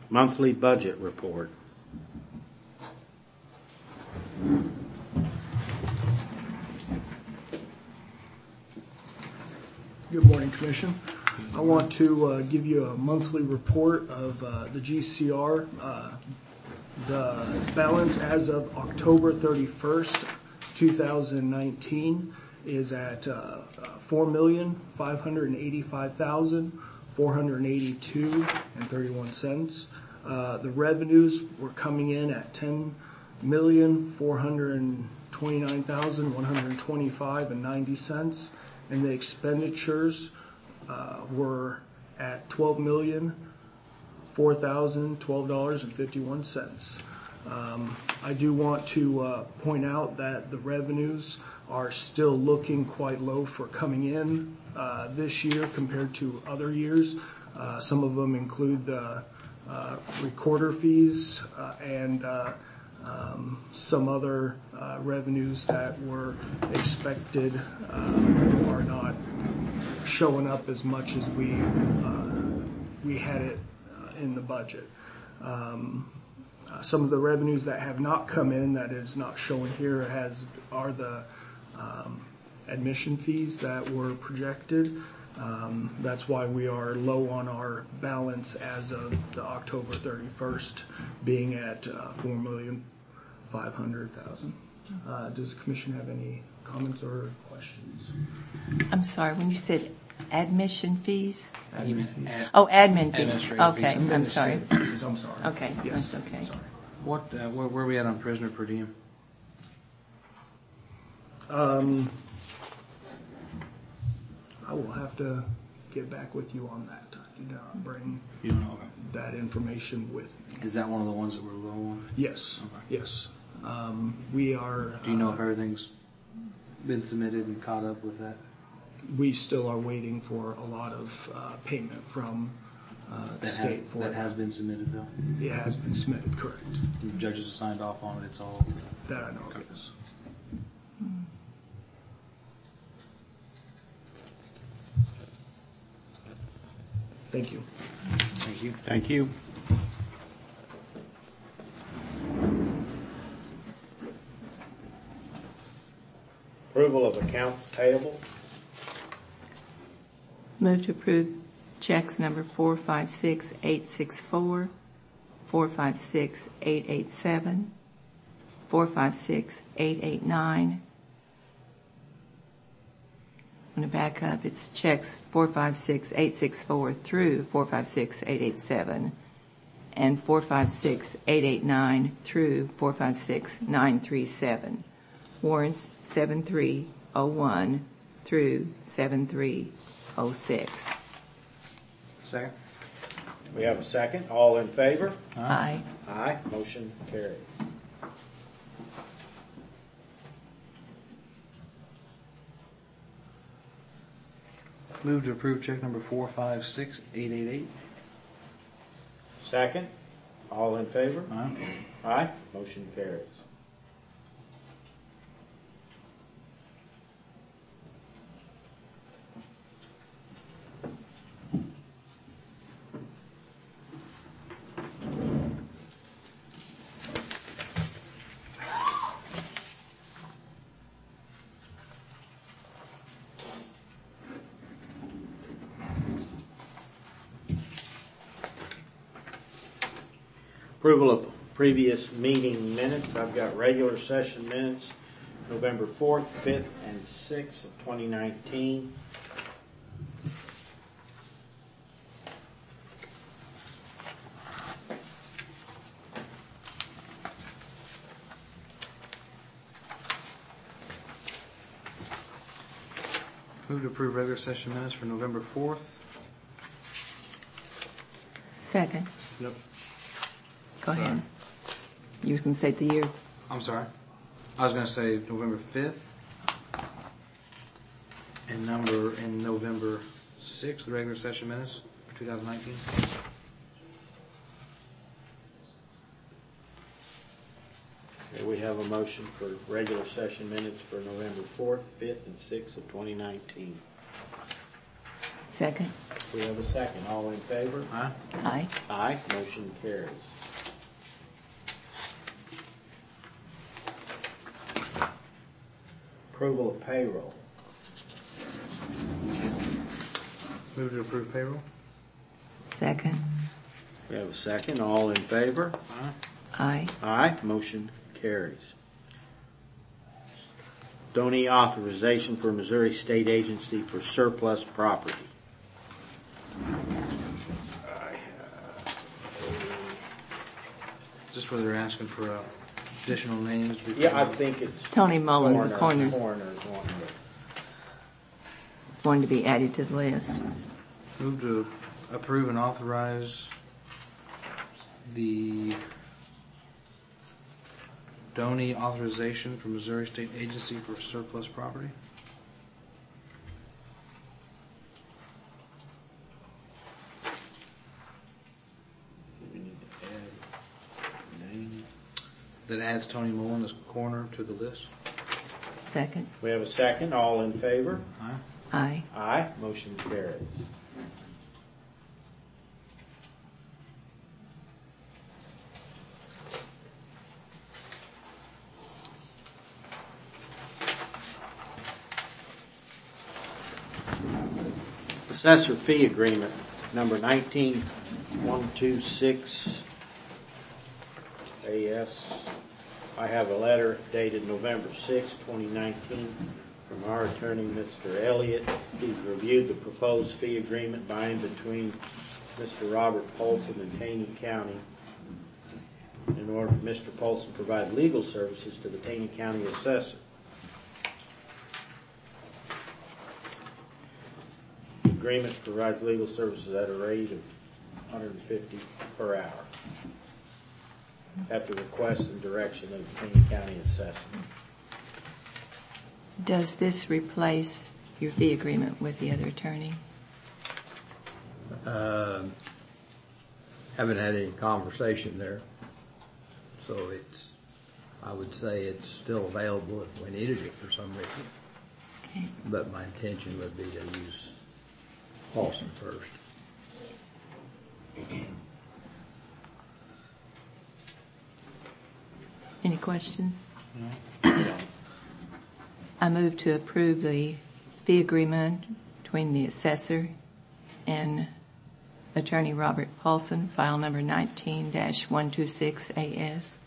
Monthly budget report. Good morning, Commission. I want to give you a monthly report of the GCR. The balance as of October 31st, 2019 is at $4,585,482.31. The revenues were coming in at $10,429,125.90, and the expenditures were at $12,004,012.51. I do want to point out that the revenues are still looking quite low for coming in this year compared to other years. Some of them include the recorder fees and some other revenues that were expected are not showing up as much as we had it in the budget. Some of the revenues that have not come in, that is not shown here, are the admission fees that were projected. That's why we are low on our balance as of the October 31st, being at $4,500,000. Does the Commission have any comments or questions? I'm sorry, when you said admission fees? Admin fees. Admin fees. Okay, fees. I'm sorry. Fees, I'm sorry. Okay, yes. That's okay. Sorry. What? Where are we at on prisoner per diem? I will have to get back with you on that. I did not bring that information with me. Is that one of the ones that we're low on? Yes. Okay. Yes. We are. Do you know if everything's been submitted and caught up with that? We still are waiting for a lot of payment from the state. That has been submitted, though? It has been submitted, correct. The judges have signed off on it, it's all... That I know of, okay. yes. Thank you. Thank you. Thank you. Approval of accounts payable. Move to approve checks number 456864, 456887, 456889. I'm going to back up. It's checks 456864 through 456887 and 456889 through 456937. Warrants 7301 through 7306. Second. We have a second. All in favor? Aye. Aye. Motion carried. Move to approve check number 456888. Second. All in favor? Aye. Aye. Motion carries. Approval of previous meeting minutes. I've got regular session minutes, November 4th, 5th, and 6th of 2019. Move to approve regular session minutes for November 4th. Second. Yep. Go ahead. You can state the year. I'm sorry. I was going to say November 5th and November 6th, the regular session minutes for 2019. Okay, we have a motion for regular session minutes for November 4th, 5th, and 6th of 2019. Second. We have a second. All in favor? Aye. Aye. Aye. Motion carries. Approval of payroll. Move to approve payroll. Second. We have a second. All in favor? Aye. Aye. Aye. Motion carries. Donee authorization for Missouri State Agency for surplus property. Is this where they're asking for additional names? Yeah, I think it's Tony Mullen, the coroner's Coroner's wanting to. going to be added to the list. Move to approve and authorize the Donee authorization for Missouri State Agency for surplus property. We need to add name. That adds Tony Mullen as coroner to the list. Second. We have a second. All in favor? Aye. Aye. Aye. Motion carries. Assessor fee agreement, number 19126 AS. I have a letter dated November 6, 2019 from our attorney, Mr. Elliott. He's reviewed the proposed fee agreement by and between Mr. Robert Paulson and Taney County in order for Mr. Paulson to provide legal services to the Taney County assessor. The agreement provides legal services at a rate of $150 per hour at the request and direction of the Taney County assessor. Does this replace your fee agreement with the other attorney? Haven't had any conversation there, so I would say it's still available if we needed it for some reason. Okay. But my intention would be to use Paulson first. Any questions? No. I move to approve the fee agreement between the assessor and Attorney Robert Paulson, file number 19-126 AS.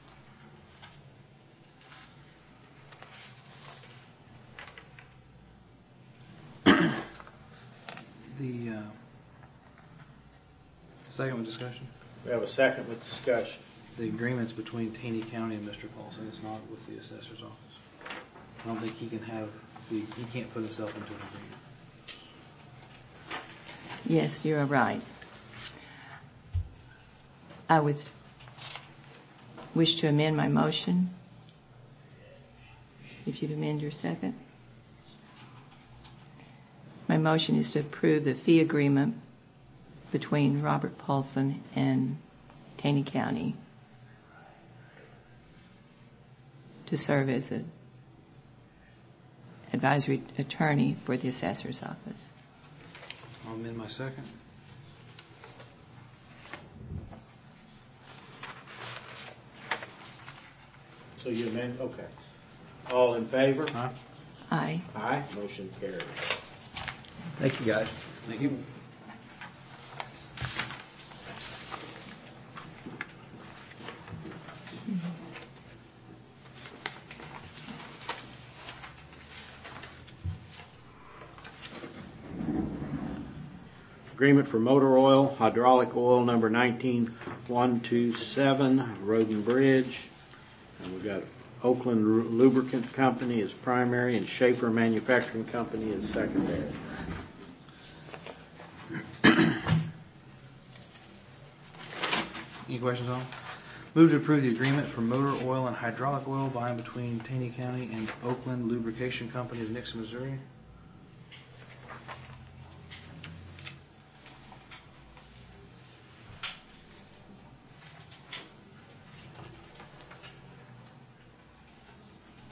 The second with discussion. We have a second with discussion. The agreement's between Taney County and Mr. Paulson. It's not with the assessor's office. I don't think he can't put himself into an agreement. Yes, you are right. I would wish to amend my motion. If you'd amend your second. My motion is to approve the fee agreement between Robert Paulson and Taney County to serve as an advisory attorney for the assessor's office. I'll amend my second. So you amend, okay. All in favor? Aye. Aye. Aye. Motion carries. Thank you, guys. Thank you. Agreement for motor oil, hydraulic oil number 19127, Road and Bridge. And we've got Oakland Lubricant Company as primary and Schaefer Manufacturing Company as secondary. Any questions on it? Move to approve the agreement for motor oil and hydraulic oil by and between Taney County and Oakland Lubrication Company of Nixon, Missouri.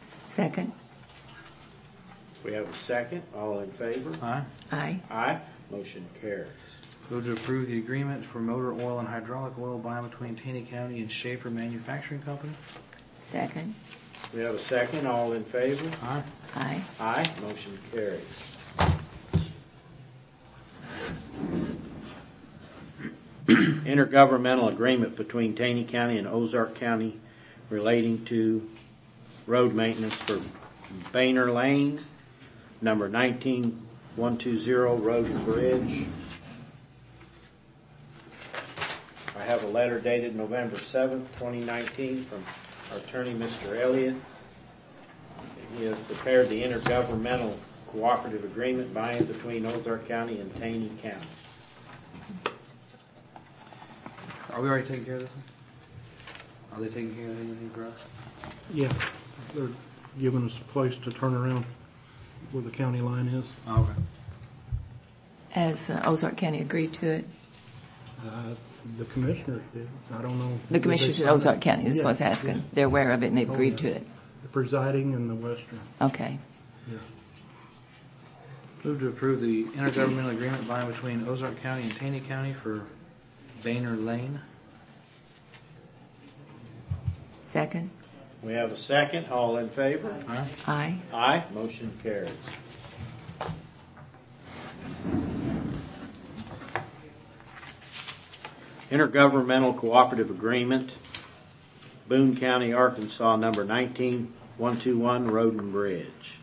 Second. We have a second. All in favor? Aye. Aye. Aye. Motion carries. Move to approve the agreement for motor oil and hydraulic oil by and between Taney County and Schaefer Manufacturing Company. Second. We have a second. All in favor? Aye. Aye. Aye. Motion carries. Intergovernmental agreement between Taney County and Ozark County relating to road maintenance for Boehner Lane, number 19120, Road and Bridge. I have a letter dated November 7th, 2019 from our attorney, Mr. Elliott. He has prepared the intergovernmental cooperative agreement by and between Ozark County and Taney County. Are we already taking care of this one? Are they taking care of anything for us? Yeah, they're giving us a place to turn around where the county line is. Oh, okay. Has Ozark County agreed to it? The commissioners did. I don't know. The commissioners at Ozark County, that's what I was Yeah, asking. yeah. They're aware of it and they've Oh, agreed yeah. to it. The presiding and the western. Okay. Yeah. Move to approve the intergovernmental agreement by and between Ozark County and Taney County for Boehner Lane. Second. We have a second. All in favor? Aye. Aye. Aye. Motion carries. Intergovernmental cooperative agreement, Boone County, Arkansas, number 19121, Road and Bridge.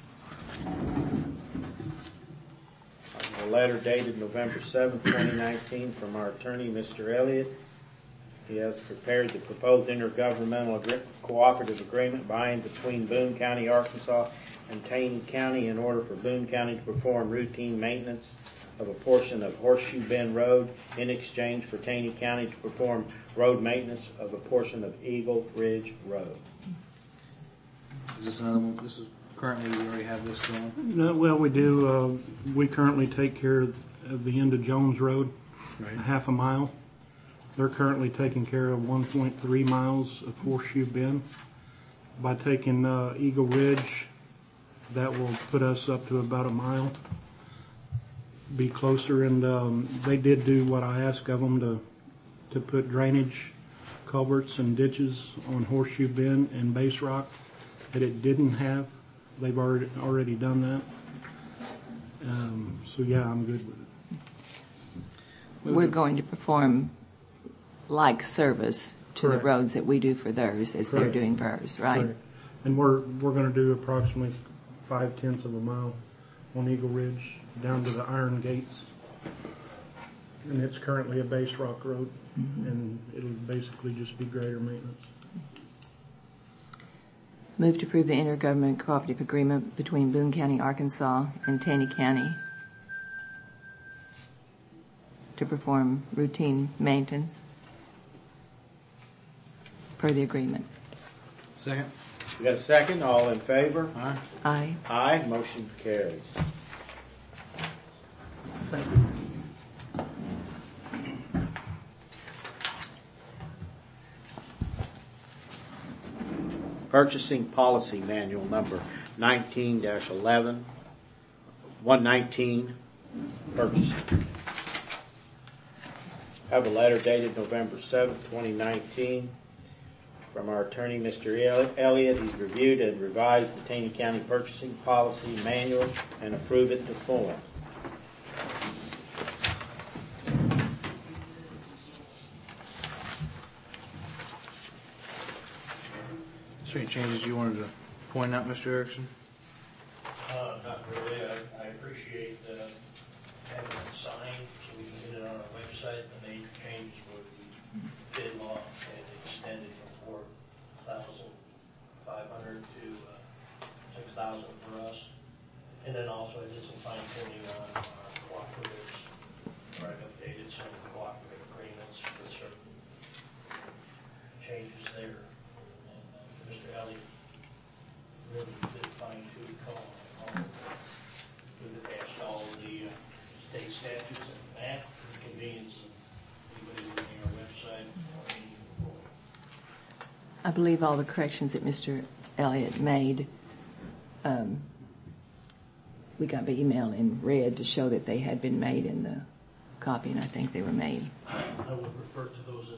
A letter dated November 7th, 2019 from our attorney, Mr. Elliott. He has prepared the proposed intergovernmental cooperative agreement by and between Boone County, Arkansas and Taney County in order for Boone County to perform routine maintenance of a portion of Horseshoe Bend Road in exchange for Taney County to perform road maintenance of a portion of Eagle Ridge Road. Is this another one? This is currently, we already have this going. No, well, we do. We currently take care of the end of Jones Road, Right. a half a mile. They're currently taking care of 1.3 miles of Horseshoe Bend. By taking Eagle Ridge, that will put us up to about a mile. Be closer, and they did do what I asked of them to put drainage culverts and ditches on Horseshoe Bend and Base Rock that it didn't have. They've already done that. So yeah, I'm good with it. We're going to perform like service to Correct. the roads that we do for theirs as they're Correct. doing for ours, right? Correct. And we're going to do approximately 0.5 of a mile on Eagle Ridge down to the Iron Gates. And it's currently a base rock road, and it'll basically just be greater maintenance. Move to approve the intergovernmental cooperative agreement between Boone County, Arkansas and Taney County to perform routine maintenance per the agreement. Second. We got a second? All in favor? Aye. Aye. Aye. Motion carries. Thank you. Purchasing Policy Manual number 19-11, 119, purchasing. Have a letter dated November 7th, 2019 from our attorney, Mr. Elliott. He's reviewed and revised the Taney County Purchasing Policy Manual and approved it to form. Is there any changes you wanted to point out, Mr. Erickson? Not really. I appreciate having it signed so we can get it on our website. The major changes were the bid law and extended from 4,500 to 6,000 for us. And then also I did some fine tuning on our cooperatives, where I've updated some cooperative agreements with certain changes there. And Mr. Elliott really did fine tune call. We've attached all the state statutes and map for the convenience of anybody looking at our website or any report. I believe all the corrections that Mr. Elliott made we got the email in red to show that they had been made in the copy, and I think they were made. I would refer to those as